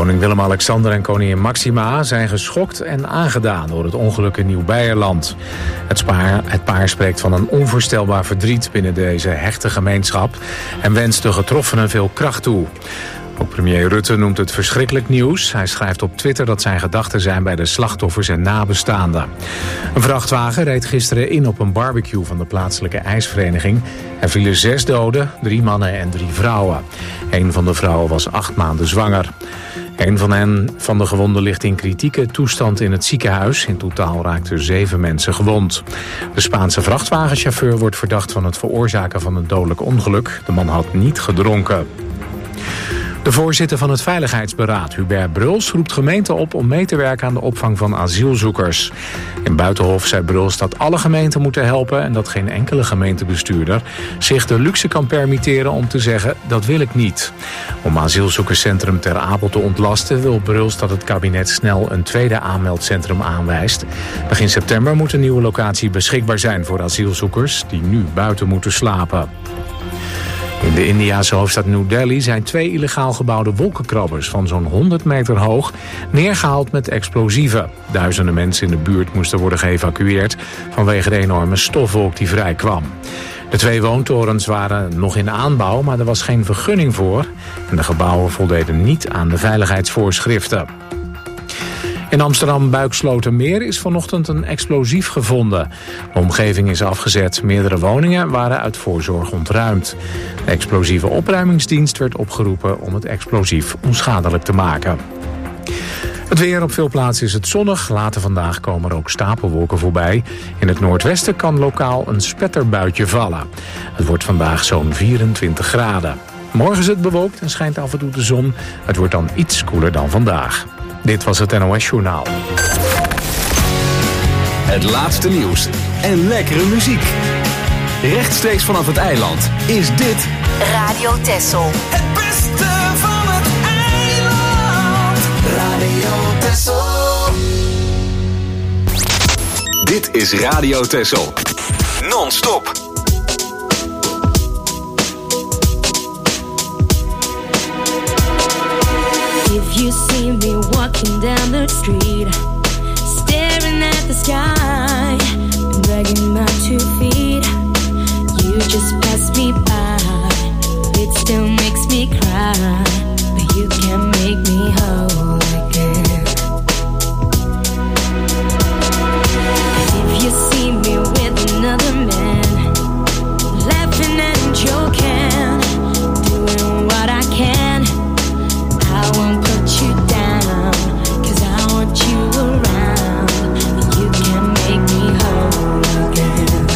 Koning Willem-Alexander en koningin Maxima zijn geschokt en aangedaan door het ongeluk in Nieuw-Beierland. Het paar spreekt van een onvoorstelbaar verdriet binnen deze hechte gemeenschap en wenst de getroffenen veel kracht toe. Ook premier Rutte noemt het verschrikkelijk nieuws. Hij schrijft op Twitter dat zijn gedachten zijn bij de slachtoffers en nabestaanden. Een vrachtwagen reed gisteren in op een barbecue van de plaatselijke ijsvereniging. Er vielen 6 doden, 3 mannen en 3 vrouwen. Een van de vrouwen was 8 maanden zwanger. Een van de gewonden ligt in kritieke toestand in het ziekenhuis. In totaal raakten 7 mensen gewond. De Spaanse vrachtwagenchauffeur wordt verdacht van het veroorzaken van een dodelijk ongeluk. De man had niet gedronken. De voorzitter van het Veiligheidsberaad, Hubert Bruls, roept gemeenten op om mee te werken aan de opvang van asielzoekers. In Buitenhof zei Bruls dat alle gemeenten moeten helpen en dat geen enkele gemeentebestuurder zich de luxe kan permitteren om te zeggen dat wil ik niet. Om asielzoekerscentrum Ter Apel te ontlasten wil Bruls dat het kabinet snel een tweede aanmeldcentrum aanwijst. Begin september moet een nieuwe locatie beschikbaar zijn voor asielzoekers die nu buiten moeten slapen. In de Indiase hoofdstad New Delhi zijn 2 illegaal gebouwde wolkenkrabbers van zo'n 100 meter hoog neergehaald met explosieven. Duizenden mensen in de buurt moesten worden geëvacueerd vanwege de enorme stofwolk die vrijkwam. De 2 woontorens waren nog in aanbouw, maar er was geen vergunning voor en de gebouwen voldeden niet aan de veiligheidsvoorschriften. In Amsterdam-Buikslotermeer is vanochtend een explosief gevonden. De omgeving is afgezet. Meerdere woningen waren uit voorzorg ontruimd. De explosieve opruimingsdienst werd opgeroepen om het explosief onschadelijk te maken. Het weer: op veel plaatsen is het zonnig. Later vandaag komen er ook stapelwolken voorbij. In het noordwesten kan lokaal een spetterbuitje vallen. Het wordt vandaag zo'n 24 graden. Morgen is het bewolkt en schijnt af en toe de zon. Het wordt dan iets koeler dan vandaag. Dit was het NOS Journaal. Het laatste nieuws en lekkere muziek. Rechtstreeks vanaf het eiland is dit Radio Texel. Het beste van het eiland. Radio Texel. Dit is Radio Texel. Non-stop. If you see me walking down the street, staring at the sky, dragging my 2 feet, you just pass me by. It still makes me cry, but you can make me whole again. If you see me with another man, laughing and joking, doing what I can, I won't put you down, 'cause I want you around. You can make me whole again.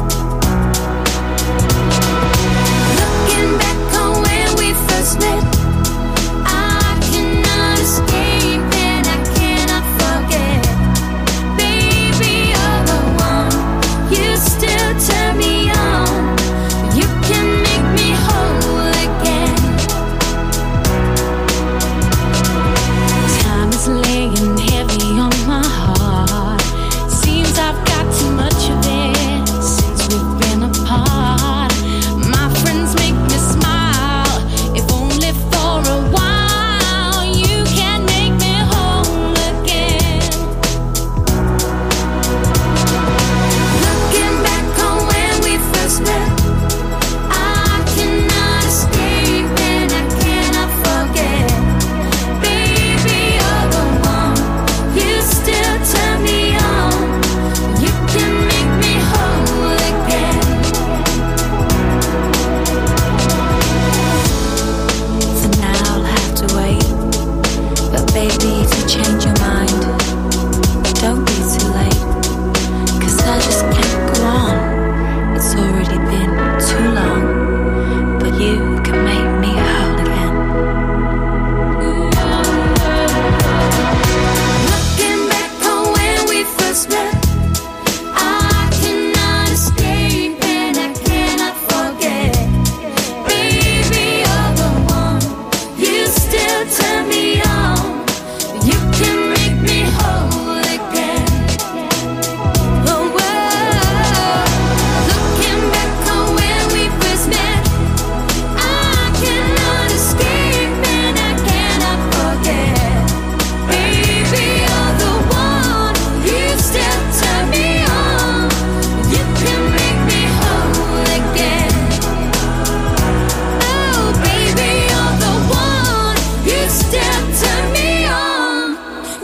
Looking back on when we first met,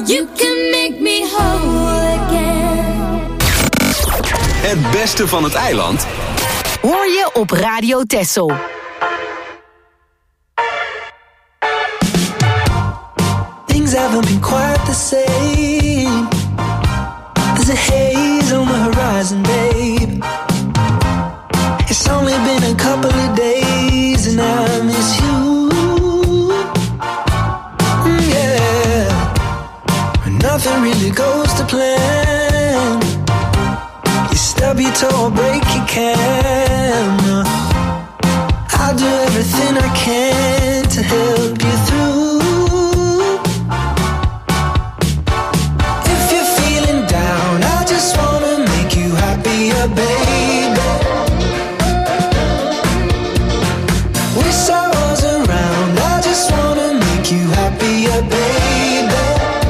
You can make me whole again. Het beste van het eiland hoor je op Radio Texel. Things haven't been quite the same. There's a haze on the horizon, babe. It's only been a couple of days and I miss you. Yeah, nothing really goes to plan. You stub your toe or break your camera. I'll do everything I can to help you through. If you're feeling down, I just wanna make you happier, baby. Wish I was around, I just wanna make you happier, baby.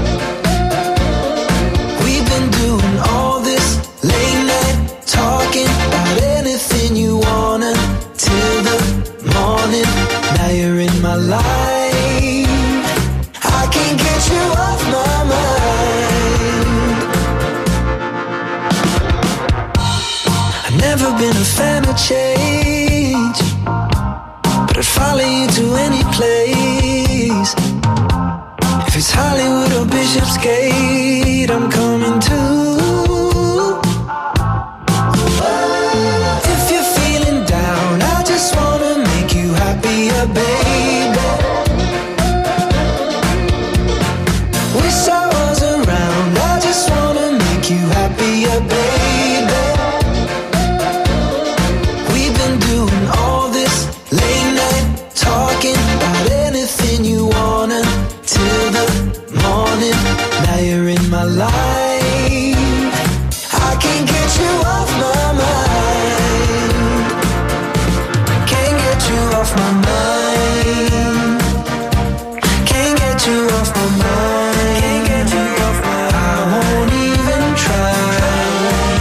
We've been doing all this late night talking about anything you wanna till the morning. Now you're in my life, I can't get you off my mind. I've never been a fan of change, but I'd follow you to any place. If it's Hollywood or Bishopsgate, I'm coming too. If you're feeling down, I just wanna make you happier, baby. Wish I was around, I just wanna make you happier, baby. We've been doing all this late night talking about anything you wanna till the morning. Now you're in my life, I can't get you off my mind. Can't get you off my mind. Can't get you off my mind. Can't get you off my mind. I won't even try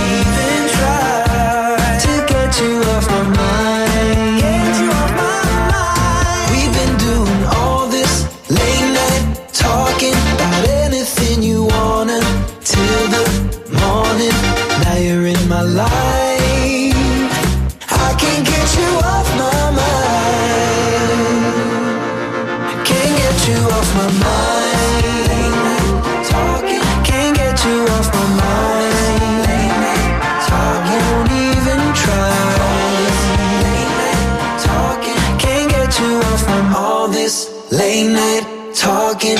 to get you off my mind. Get you off my mind. We've been doing all this late night talking about anything you wanna till the morning. Now you're in my life, I can't get you off my mind. Can't get you off my mind. Late night talking, can't get you off my mind. Late night talking, won't even try. Late night talking, can't get you off from all this late night talking.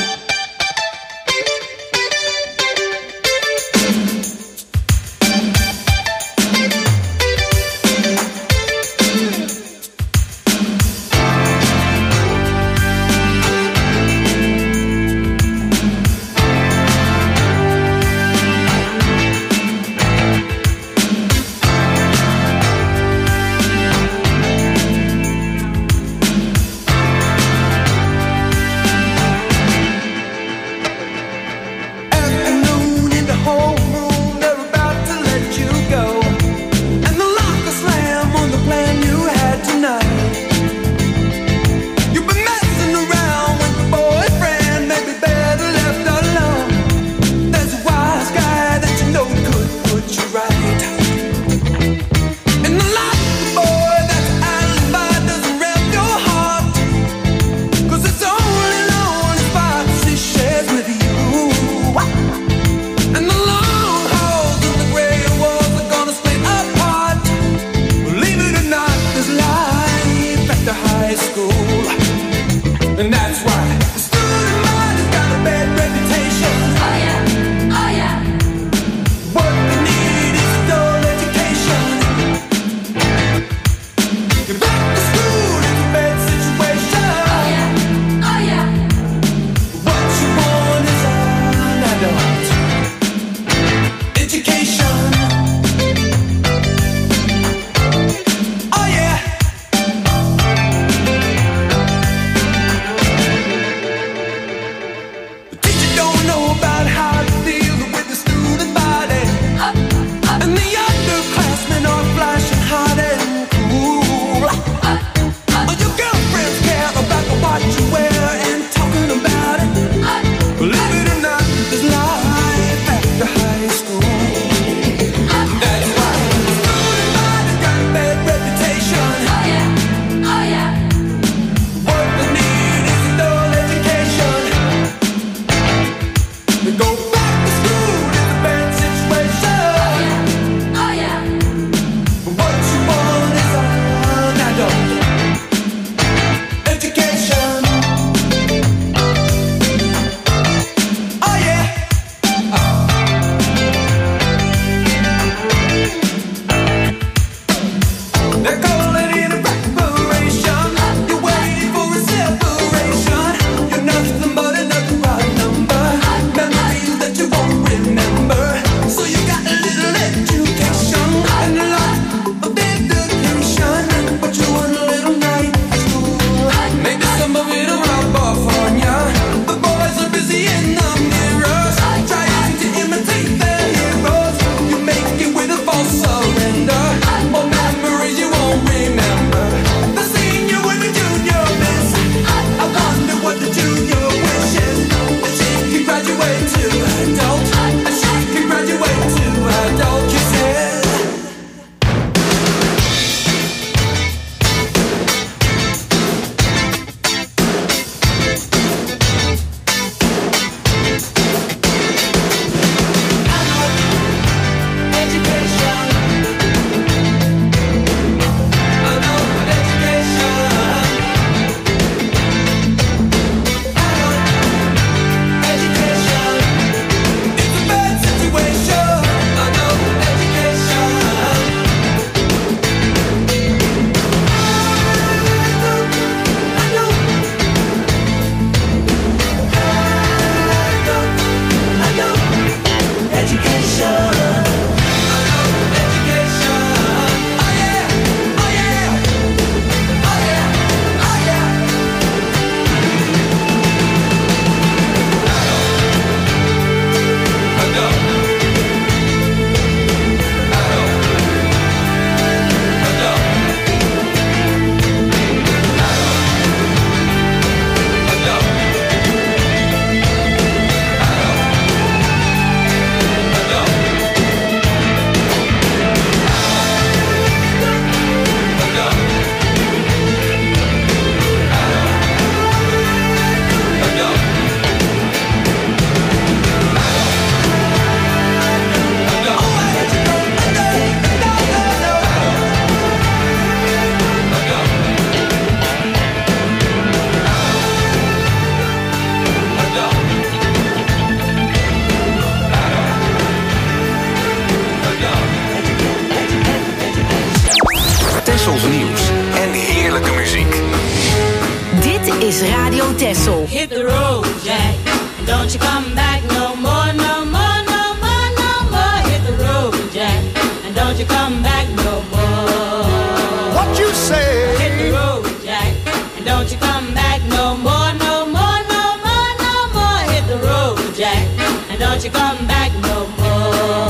Radio Texel. Hit the road, Jack. Don't you come back no more, no more, no more, no more. Hit the road, Jack. And don't you come back no more. What you say? Hit the road, Jack. And don't you come back no more, no more, no more, no more. Hit the road, Jack. And don't you come back no more.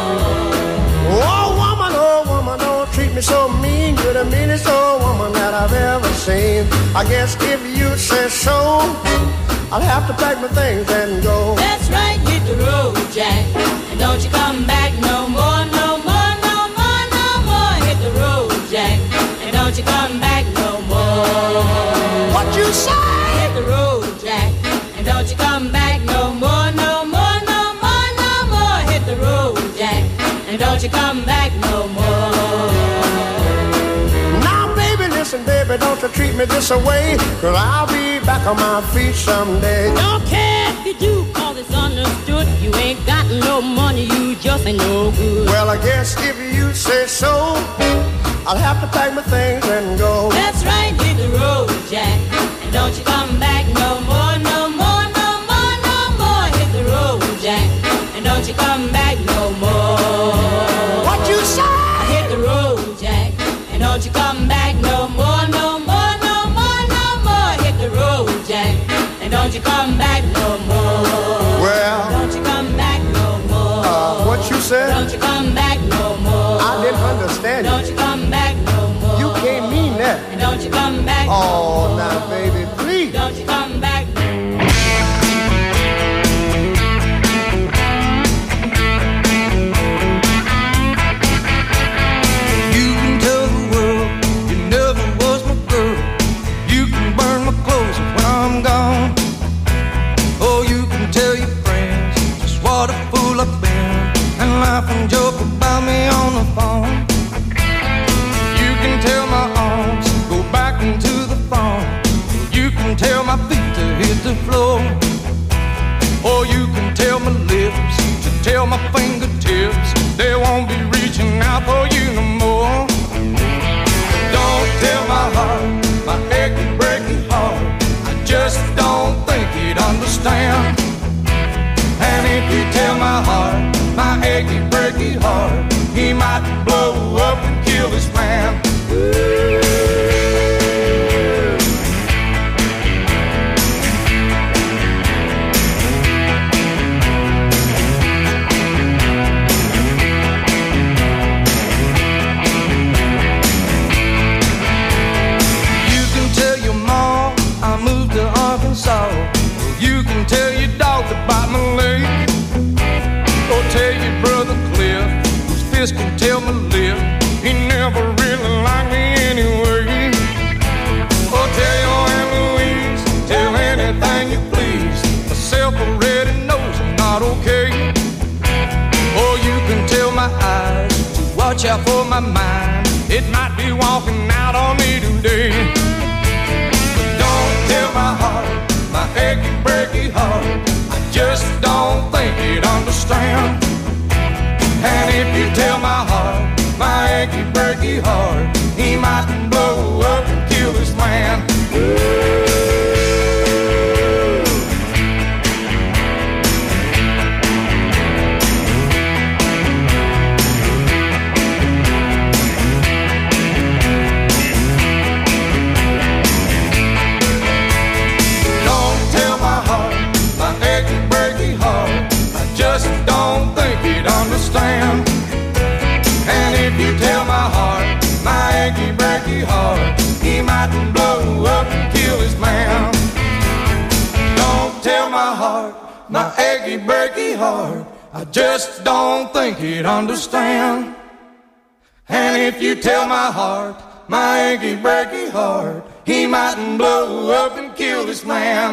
Oh woman, don't treat me so mean. You're the meanest old woman that I've ever seen. I guess if you say so, I'll have to pack my things and go. That's right, hit the road, Jack. And don't you come back no more, no more, no more, no more. Hit the road, Jack. And don't you come back no more. What you say? Hit the road, Jack. And don't you come back no more, no more, no more, no more. Hit the road, Jack. And don't you come back no more. Now baby, listen baby, don't you treat me this away, 'cause I'll be back on my feet someday. Don't care if you do, 'cause it's understood. You ain't got no money, you just ain't no good. Well, I guess if you say so, I'll have to pack my things and go. That's right, hit the road, Jack. And don't you come back no more, no more, no more, no more. Hit the road, Jack. And don't you come back no more. What you say? Hit the road, Jack. And don't you come back no more, no more, no more, no more. Hit the road, Jack. And don't you come back no more. Well, don't you come back no more. What you said? Don't you come back no more. I didn't understand you. Don't you come back no more. You can't mean that. And don't you come back no Oh, more. now baby, please. Don't you come back. You can tell the world you never was my girl. You can burn my clothes when I'm gone. Oh, you can tell your friends just what a fool I've been, and laugh and joke about me on the phone. You can tell my arms go back into the phone. You can tell my feet to hit the floor. Or you can tell my lips to tell my fingertips they won't be reaching out for you no more. Don't tell my heart, my achy, breaky heart, I just don't think he'd understand. And if you tell my heart, my achy, breaky heart, he might blow up and kill his man. Arkansas. You can tell your dog to bite my leg, or tell your brother Cliff, whose fist can tell my lip he never really liked me anyway. Or tell your Aunt Louise, tell anything you please, myself already knows I'm not okay. Or you can tell my eyes to watch out for my mind, it might be walking out on me today. Tell my heart, my achy, breaky heart, I just don't think he'd understand. And if you tell my heart, my achy, breaky heart, he might blow up and kill this man. Just don't think he'd understand. And if you tell my heart, my achy, breaky heart, he might blow up and kill his man. Don't tell my heart, my achy, breaky heart, I just don't think he'd understand. And if you tell my heart, my achy, breaky heart, he might blow up and kill this man.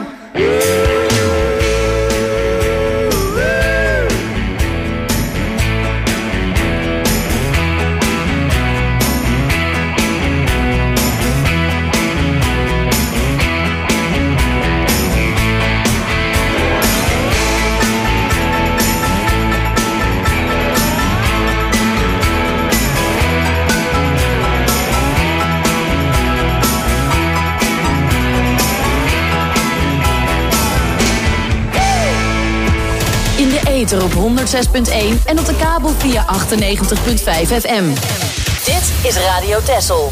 ether op 106.1 en op de kabel via 98.5 FM. Dit is Radio Texel.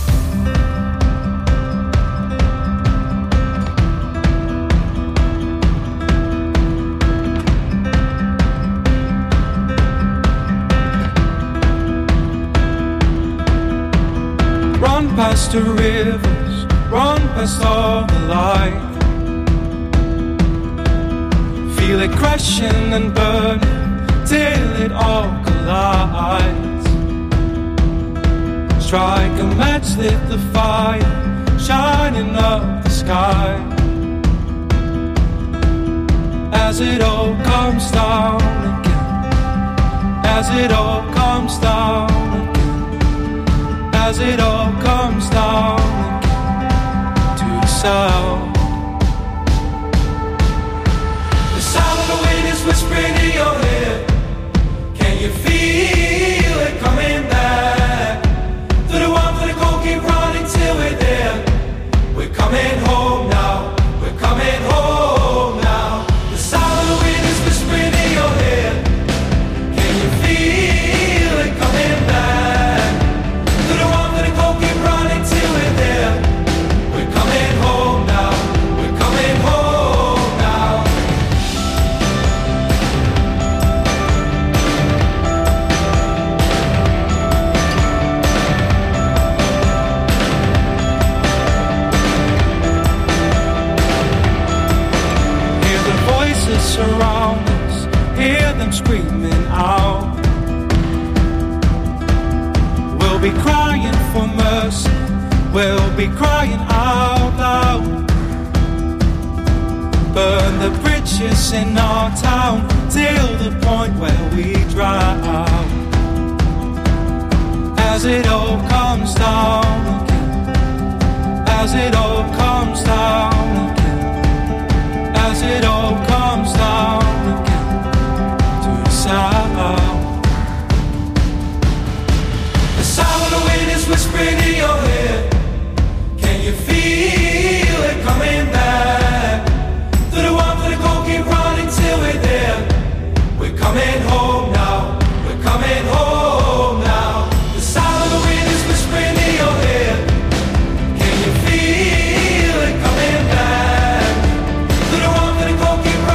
Run past the rivers, run past all the light. Feel it crashing and burning till it all collides. Strike a match, lit the fire, shining up the sky. As it all comes down again, as it all comes down again, as it all comes down again to the sound. The sound of the wind is whispering in your ear. Can you feel it coming back? To the one for the cold, keep running till we're there. We're coming home now, we're coming home now. The sound of the wind is whispering in your ear. Can you feel it coming back? To the one for the cold, keep running till we're there. We're coming home now, we're coming home now. Hear the voices surround us, hear them screaming out. We'll be crying for mercy, we'll be crying out loud. Burn the bridges in our town till the point where we drown. As it all comes down again, as it all comes down again, as it all comes down again to the sound. The sound of the wind is whispering in your ear. Can you feel it coming back? To the one for the goal, keep running till we're there. We're coming home now, we're coming home now. The sound of the wind is whispering in your ear. Can you feel it coming back? To the one for the goal, keep running.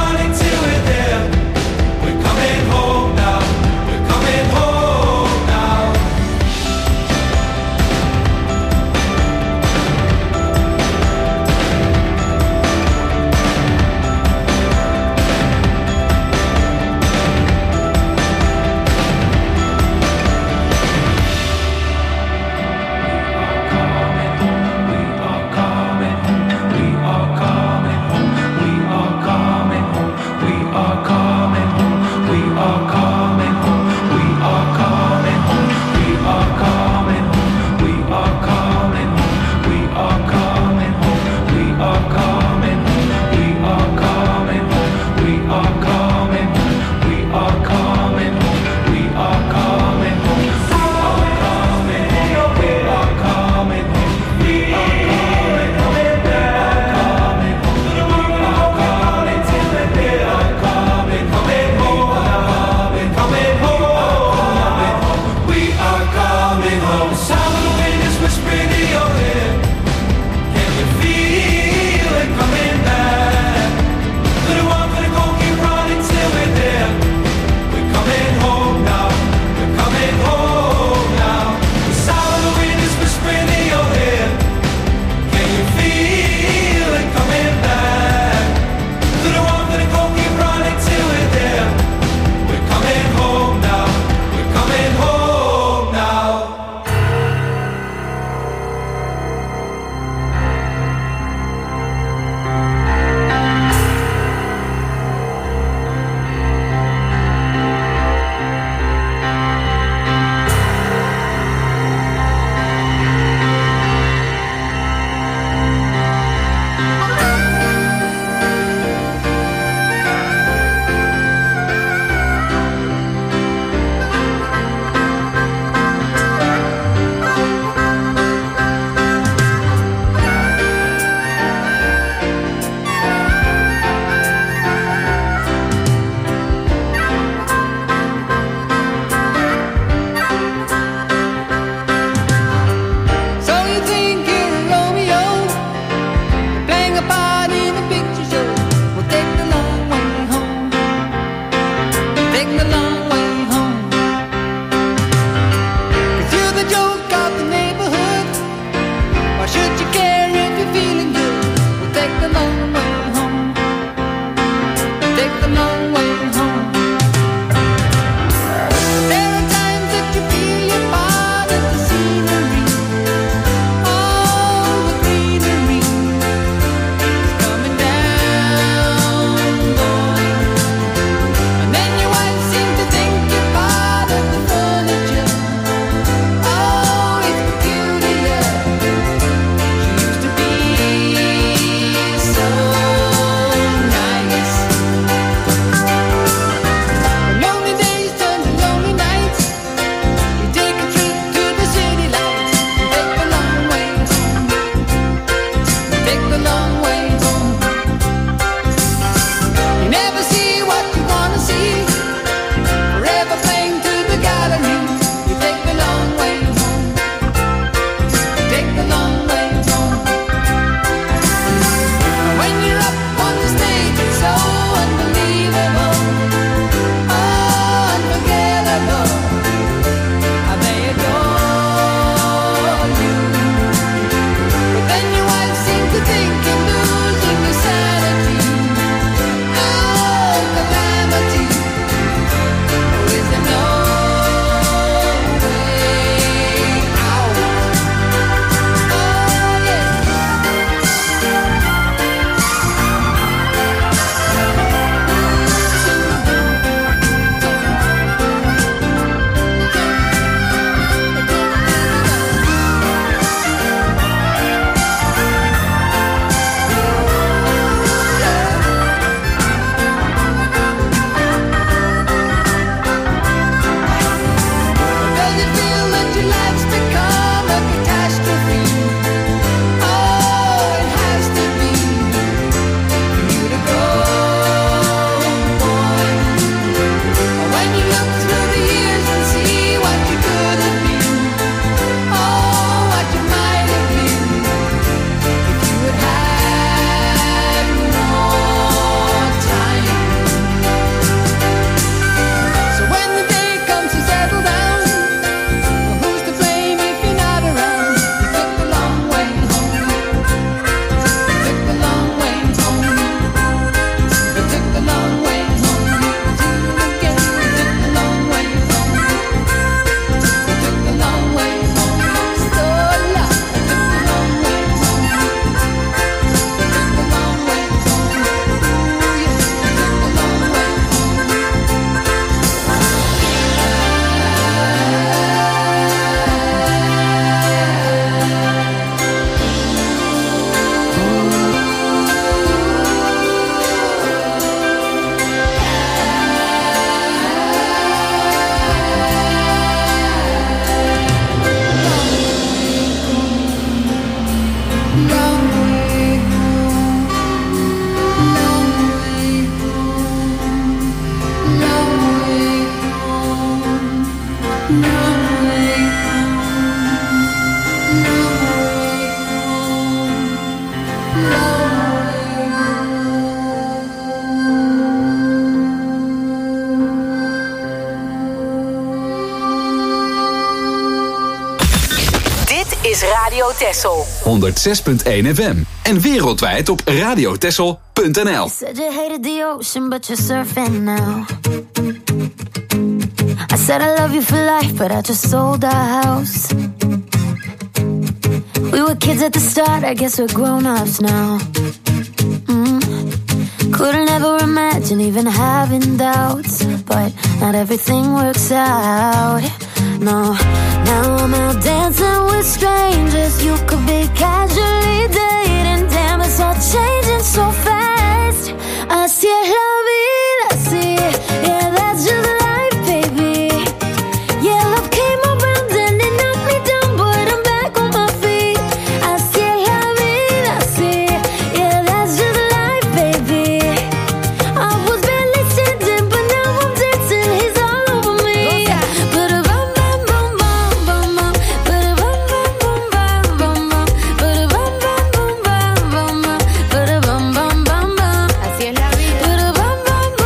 is Radio Texel. 106.1 FM. En wereldwijd op radiotexel.nl. You said you hated the ocean, but you're surfing now. I said I love you for life, but I just sold our house. We were kids at the start, I guess we're grown-ups now. Couldn't ever imagine even having doubts, but not everything works out. No, now I'm out dancing with strangers. You could be casually dating. Damn, it's all changing so fast. Así es la vida, sí. Yeah, that's just life, baby. Yeah, love came around and it knocked me down, but I'm back on my feet. Así es la vida, sí. Yeah, that's just life, baby. I was barely standing, but now I'm dancing. He's all over me. Así es la vida.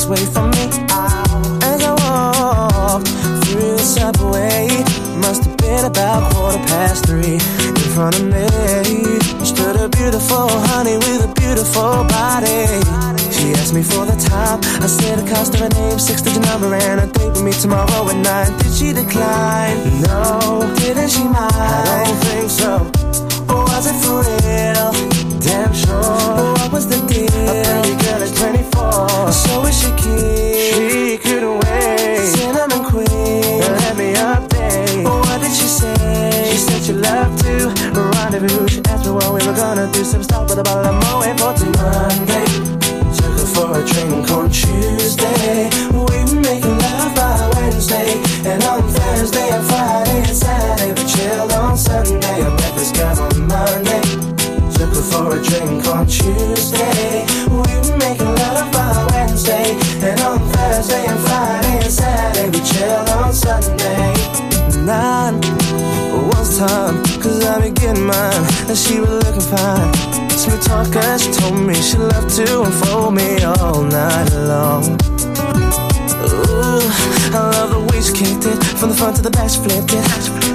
way from me. As I walked through the subway, must have been about 3:15. In front of me stood a beautiful honey with a beautiful body. She asked me for the time. I said the cost of her name, 6-digit number, and a date with me tomorrow at 9. Did she decline? No. Didn't she mind? I don't think so. Or was it for real? Damn sure. What was the deal? A pretty girl is 24. So is she keen? She couldn't wait. Cinnamon queen, let me update. What did she say? She said she loved to rendezvous. She asked me what we were gonna do. Some stop with a bottle of Moet for Monday. Took her for a drink on Tuesday. We were making love by Wednesday. And on Thursday and Friday and Saturday we chilled on Sunday. I met this girl on Monday. Took her for a drink on Tuesday. We were making love by Wednesday. And on Thursday and Friday and Saturday we chilled on Sunday. 9 was time, cause I be getting mine. And she was looking fine. Smooth talker, she told me she loved to unfold me all night long. Ooh, I love the way she kicked it. From the front to the back she flipped it.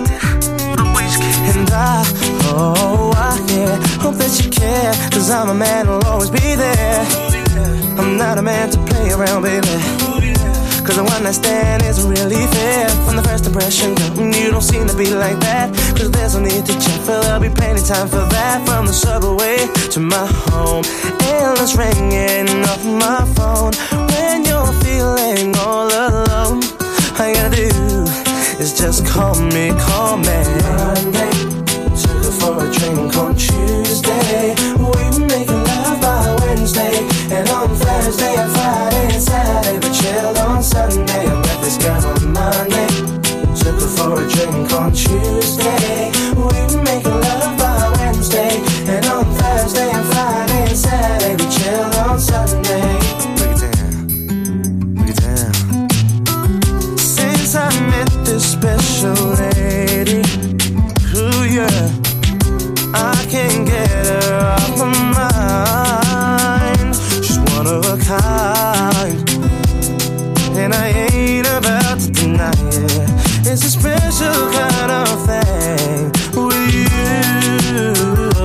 And yeah, hope that you care. Cause I'm a man who'll always be there. I'm not a man to play around, baby. Cause a one night stand isn't really fair. From the first impression, girl, you don't seem to be like that. Cause there's no need to check, but there'll be plenty time for that. From the subway to my home, endless ringing off my phone. When you're feeling all alone, all you gotta do is just call me. Monday, took her for a drink on Tuesday. We were making love by Wednesday. And on Thursday and Friday and Saturday we chilled on Sunday. I met this girl on Monday. Took her for a drink on Tuesday. We were making love by Wednesday. And on Thursday and Friday and Saturday we chilled on Sunday. Break it down. Since I met this special lady, ooh yeah, I can't get her off my mind. She's one of a kind, and I ain't about to deny it. It's a special kind of thing with you.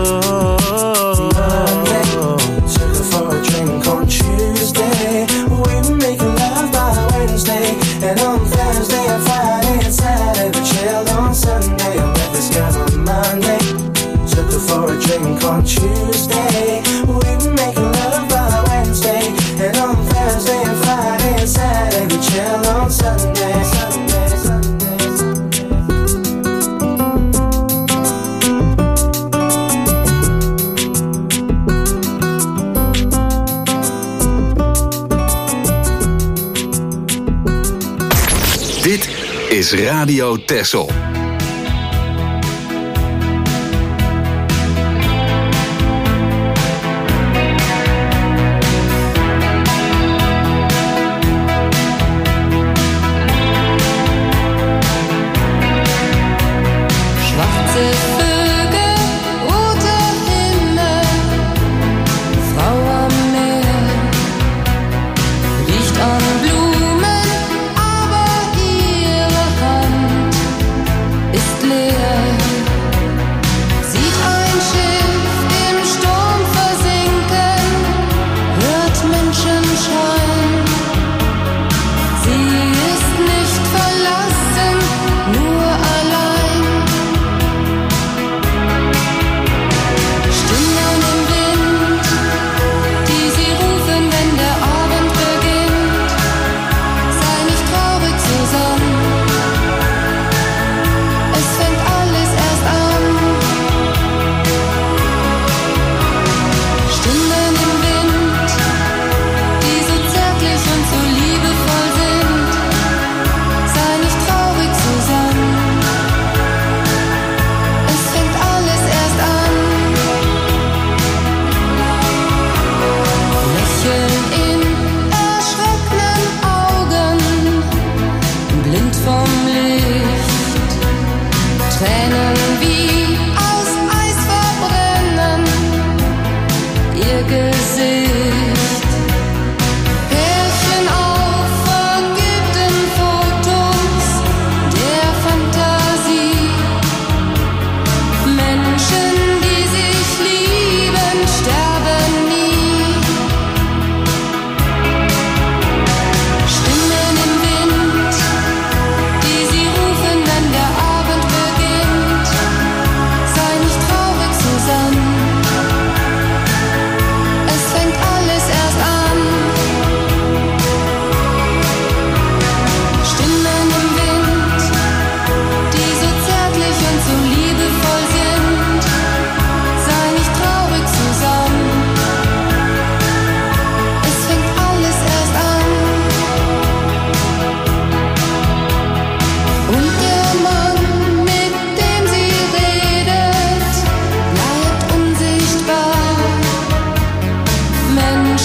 Monday, took her for a drink on Tuesday. We were making love by Wednesday. And on Thursday and Friday and Saturday we chilled on Sunday. I met this girl on Monday. Took her for a drink on Tuesday. We were making love by Wednesday. And on Thursday and Friday and Saturday we chilled on Sunday. Dit is Radio Texel. Gesicht. Pärchen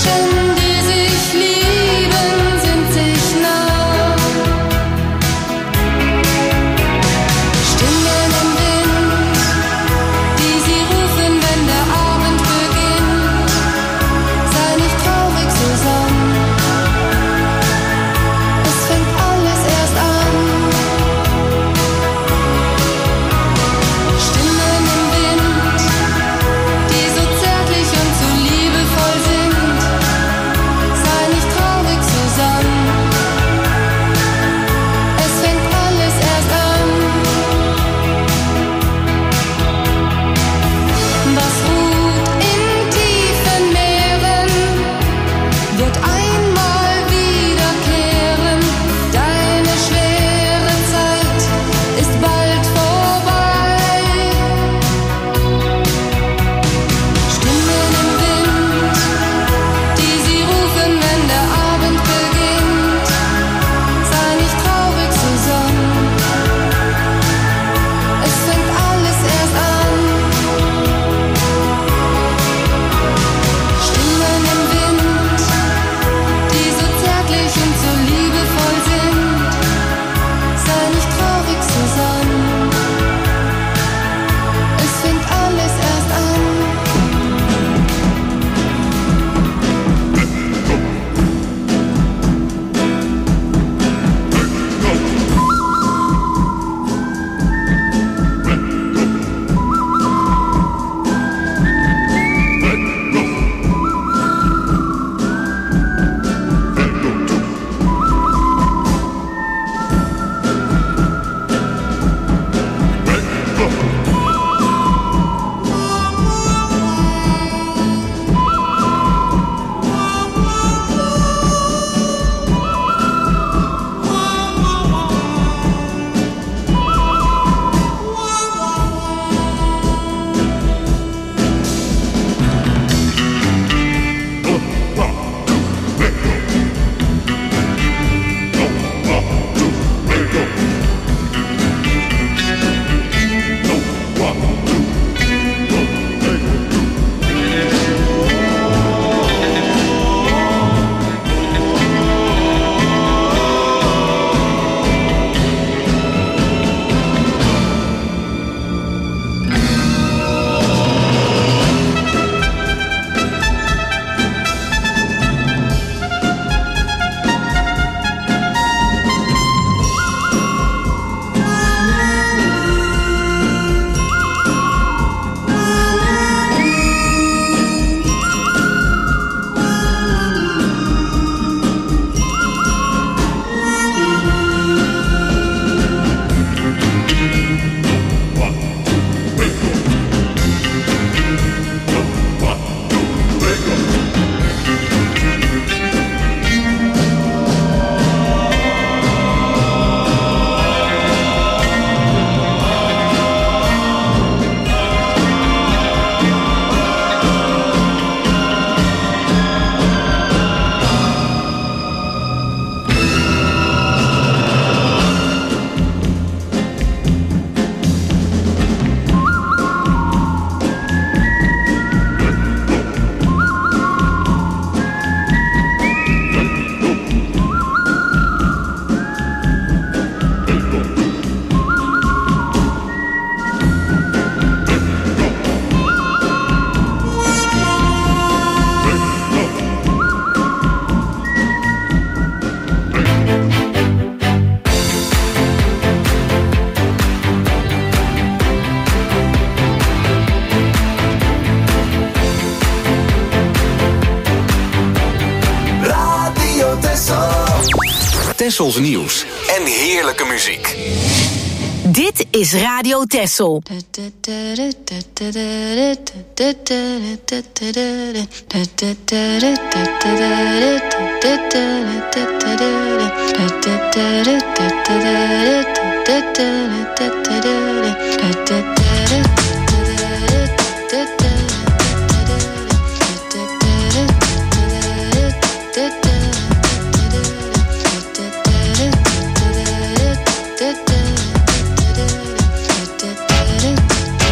Tessels nieuws en heerlijke muziek. Dit is Radio Tessel.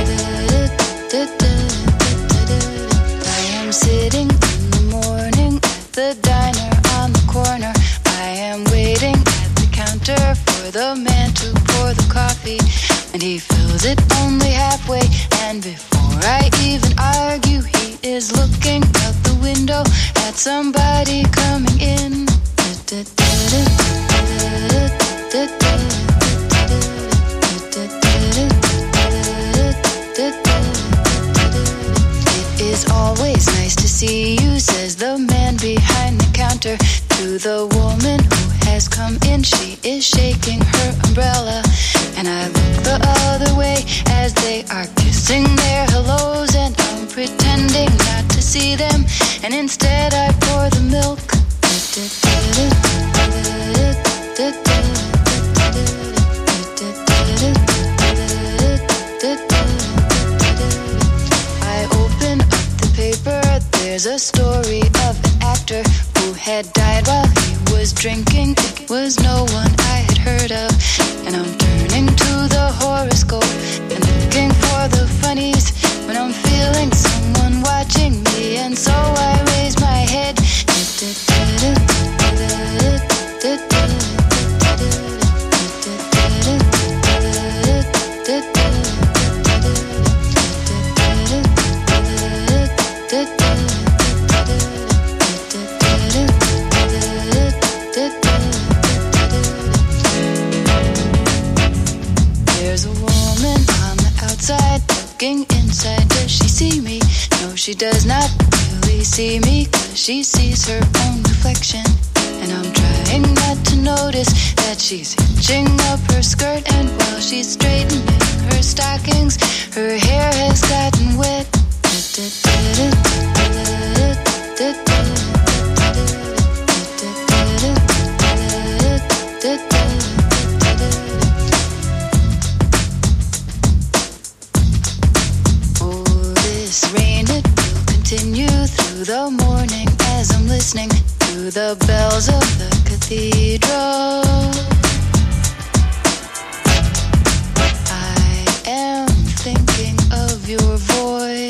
Sitting in the morning at somebody coming in. It is always nice to see you, says the man behind the counter to the woman who has come in. She is shaking her umbrella, and I look the other way as they are kissing their hellos, and I'm pretending not to see them, and instead I pour the milk. I open up the paper, there's a story of an actor who had died while he was drinking. It was no one I had heard of, and I'm turning to the horoscope and looking for the funnies when I'm feeling someone watching me, and so I raise my head. There's a woman on the outside looking inside. Does she see me? No, she does not really see me, 'cause she sees her own reflection. And I'm trying not to notice that she's hitching up her skirt, and while she's straightening her stockings, her hair has gotten wet. Oh, this rain, it will continue through the morning as I'm listening to the bells of the cathedral. I am thinking of your voice.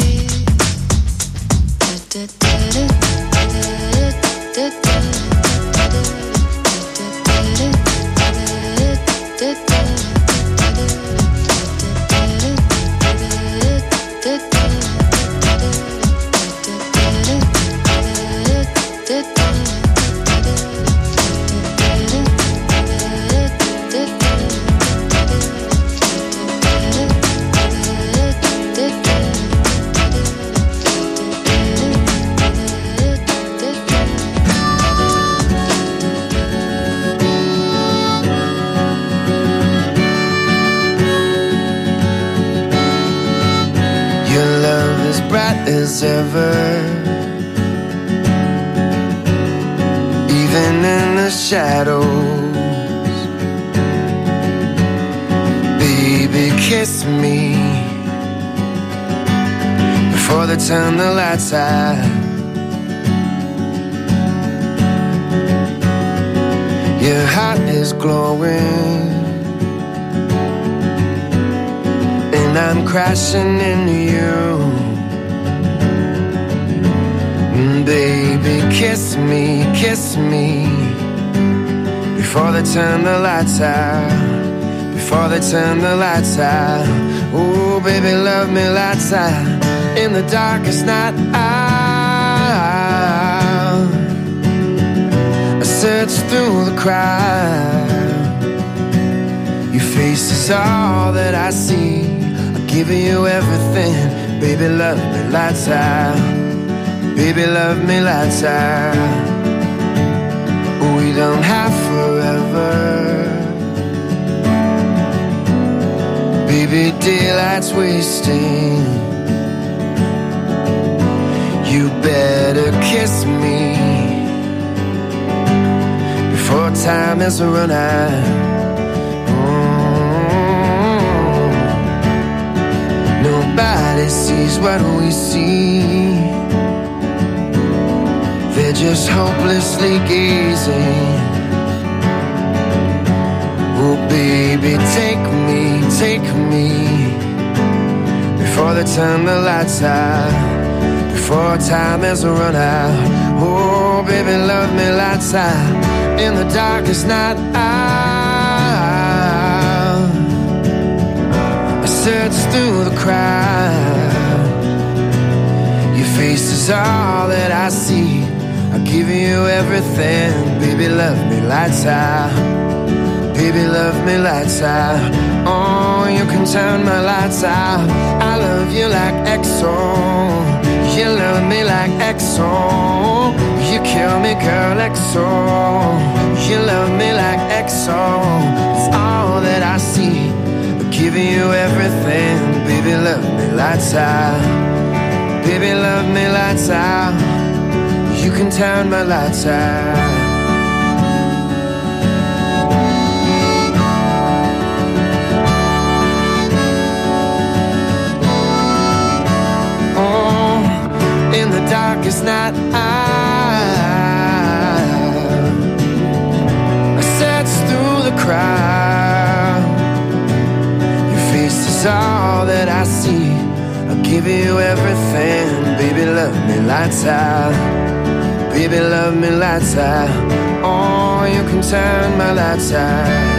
As ever, even in the shadows. Baby, kiss me before they turn the lights out. Your heart is glowing, and I'm crashing into you. Baby, kiss me before they turn the lights out, before they turn the lights out. Oh, baby, love me lights out in the darkest night out. I search through the crowd, your face is all that I see. I'll give you everything, baby, love me lights out. Baby, love me lights out. We don't have forever. Baby, daylight's wasting. You better kiss me before time has run out. Nobody sees what we see. They're just hopelessly gazing. Oh, baby, take me before they turn the lights out, before time has run out. Oh, baby, love me lights out in the darkest night out. I search through the crowd, your face is all that I see. I'll give you everything. Baby, love me lights out. Baby, love me lights out. Oh, you can turn my lights out. I love you like Exxon. You love me like Exxon. You kill me, girl, Exxon. You love me like Exxon. It's all that I see. I'm giving you everything. Baby, love me lights out. Baby, love me lights out. You can turn my lights out. In the darkest night, I search through the crowd. Your face is all that I see. I'll give you everything. Baby, love me lights out. Baby, love me lights out. Oh, you can turn my lights out.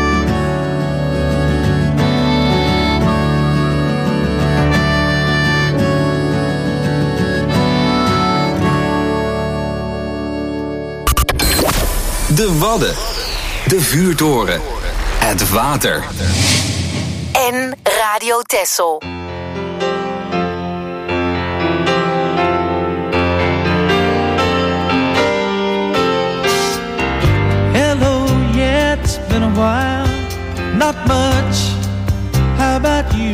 De Wadden. De Vuurtoren. Het water. En Radio Texel. Hello, yeah, it's been a while. Not much. How about you?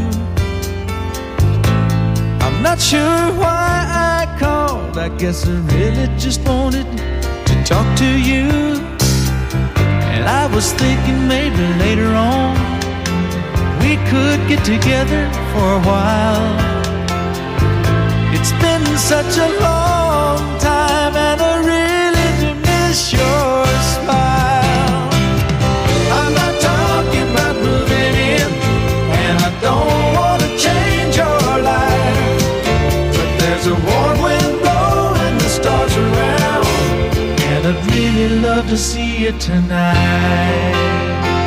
I'm not sure why I called. I guess I really just wanted to talk to you. And I was thinking maybe later on we could get together for a while. It's been such a long time and I really do miss your smile. I'm not talking about moving in, and I don't want to change your life, but there's a warm wind blowing the stars around, and I'd really love to see you tonight.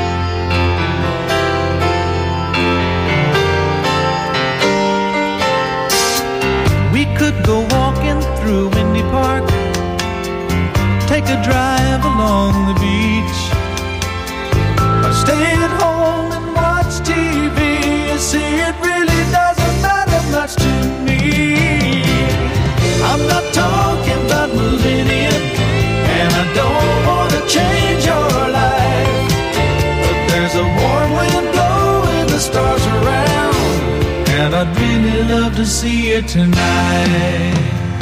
We could go walking through Windy Park, take a drive along the beach, or stay at home and watch TV. You see, it really doesn't matter much to me. I'm not talking about moving in, and I don't want to change your life, but there's a warm wind blowing the stars around, and I'd really love to see you tonight.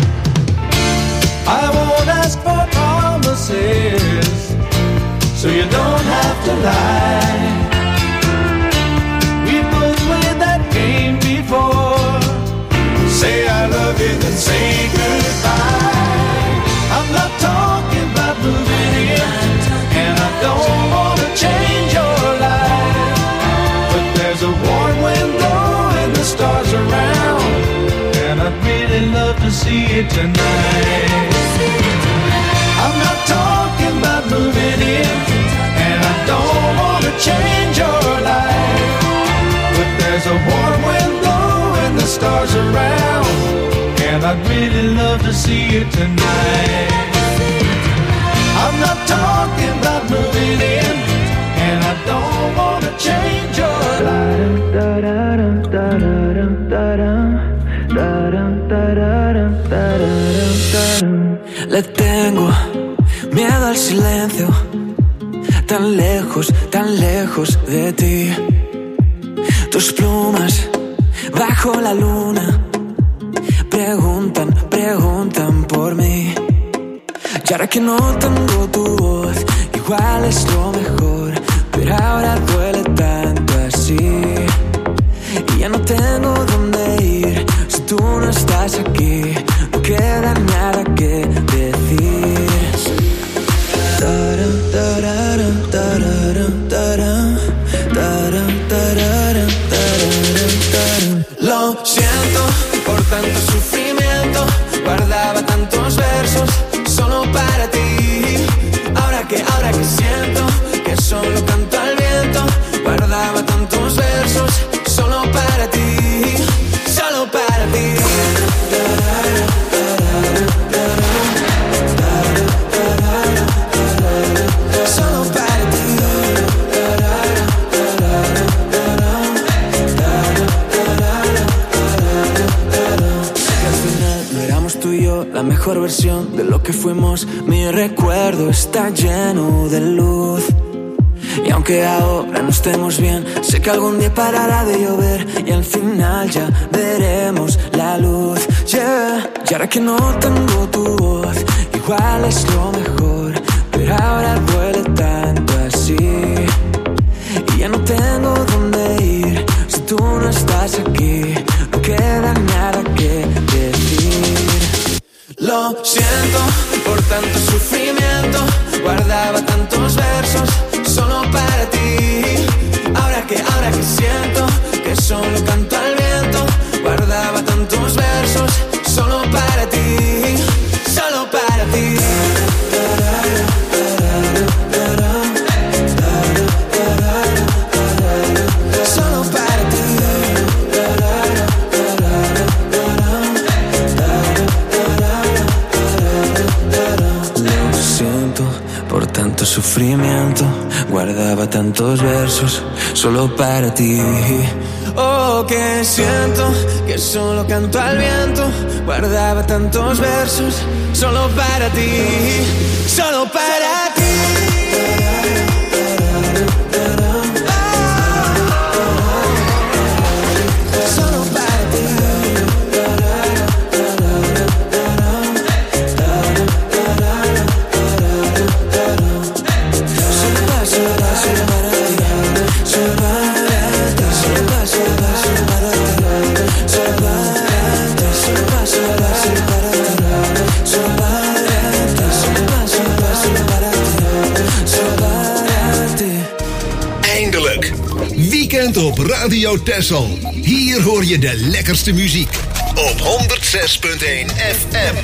I won't ask for promises, so you don't have to lie. We both played that game before. Say I love you, then say goodbye. I'm not talking about moving in, and I don't want to change your life, but there's a warm wind blowing the stars around, and I'd really love to see you tonight. I'm not talking about moving in, and I don't want to change your life, but there's a warm wind blowing the stars around, and I'd really love to see you tonight. I'm not talking about moving in, and I don't want to change your life. Le tengo miedo al silencio, tan lejos de ti. Tus plumas bajo la luna preguntan por mí. Y ahora que no tengo tu voz, igual es lo mejor, pero ahora duele tanto así. Y ya no tengo dónde ir si tú no estás aquí. No queda nada que decir. Taran, tararan, tararan, taran, taran, tararan, tararan, taran. Lo siento por tanto sufrimiento, guardaba tantos versos solo para ti. Ahora que siento que solo canto al viento, guardaba tantos versos solo para ti, solo para ti. mejor versión de lo que fuimos. Mi recuerdo está lleno de luz. Y aunque ahora no estemos bien, sé que algún día parará de llover y al final ya veremos la luz, yeah. Y ahora que no tengo tu voz, igual es lo mejor, pero ahora duele tanto así. Y ya no tengo dónde ir, si tú no estás aquí, no queda nada que decir. Lo siento por tanto sufrimiento, guardaba tantos versos solo para ti. Ahora que siento que solo canto al viento, guardaba tantos versos solo para ti, solo para ti. Solo para ti. Lo siento por tanto sufrimiento, guardaba tantos versos solo para ti. Oh, que siento que solo canto al viento, guardaba tantos versos solo para ti, solo para ti. Op Radio Texel. Hier hoor je de lekkerste muziek. Op 106.1 FM.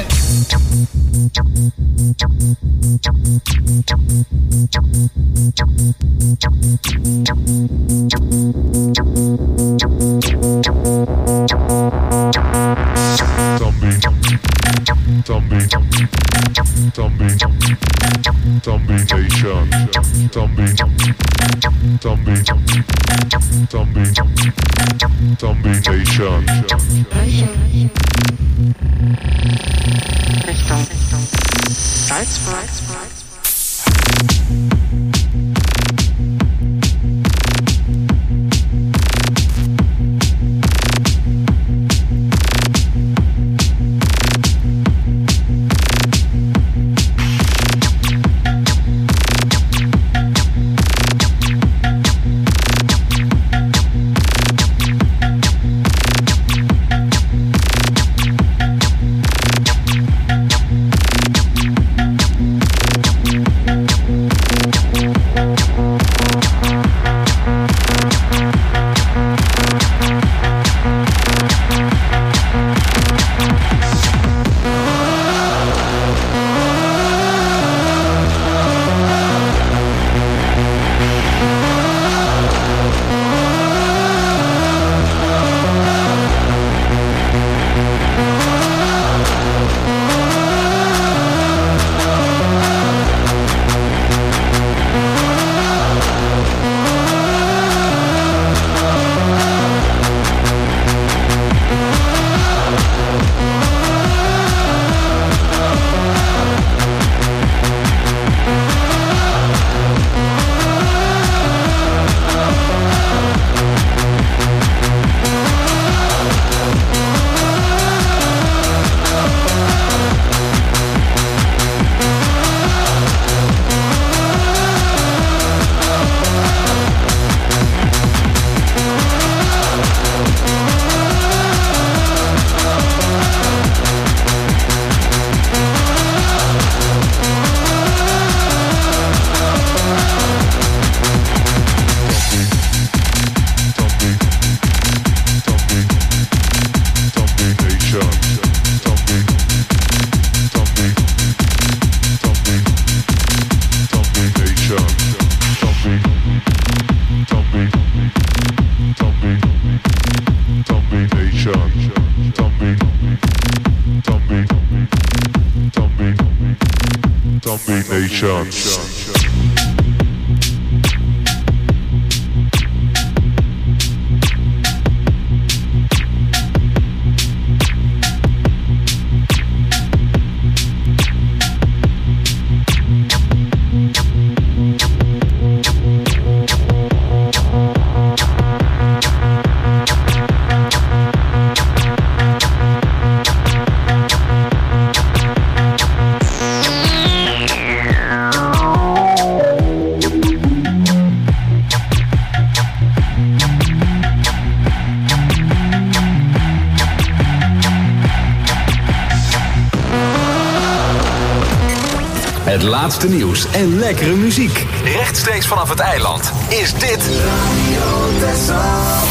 Het laatste nieuws en lekkere muziek. Rechtstreeks vanaf het eiland is dit Radio Texel.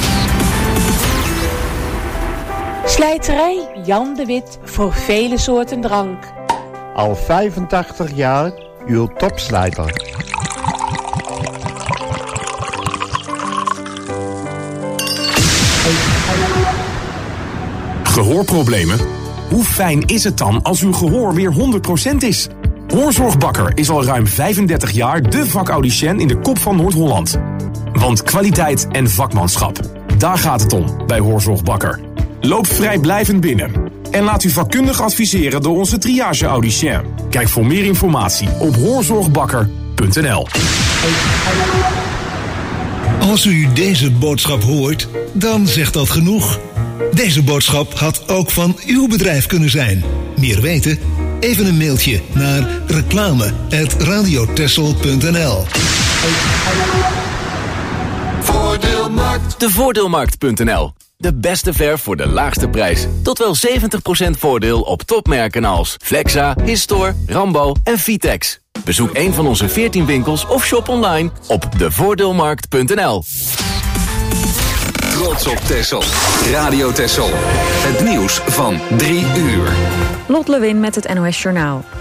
Slijterij Jan de Wit voor vele soorten drank. Al 85 jaar uw topslijter. Gehoorproblemen? Hoe fijn is het dan als uw gehoor weer 100% is? Hoorzorgbakker is al ruim 35 jaar de vakaudiënt in de kop van Noord-Holland. Want kwaliteit en vakmanschap, daar gaat het om bij Hoorzorgbakker. Loop vrijblijvend binnen en laat u vakkundig adviseren door onze triage-audicien. Kijk voor meer informatie op hoorzorgbakker.nl. Als u deze boodschap hoort, dan zegt dat genoeg. Deze boodschap had ook van uw bedrijf kunnen zijn. Meer weten? Even een mailtje naar reclame@radiotexel.nl. Voordeelmarkt. De Voordeelmarkt.nl. De beste verf voor de laagste prijs. Tot wel 70% voordeel op topmerken als Flexa, Histor, Rambo en Vitex. Bezoek een van onze 14 winkels of shop online op devoordeelmarkt.nl. Trots op Texel. Radio Texel. Het nieuws van 3 uur. Lot Lewin met het NOS Journaal.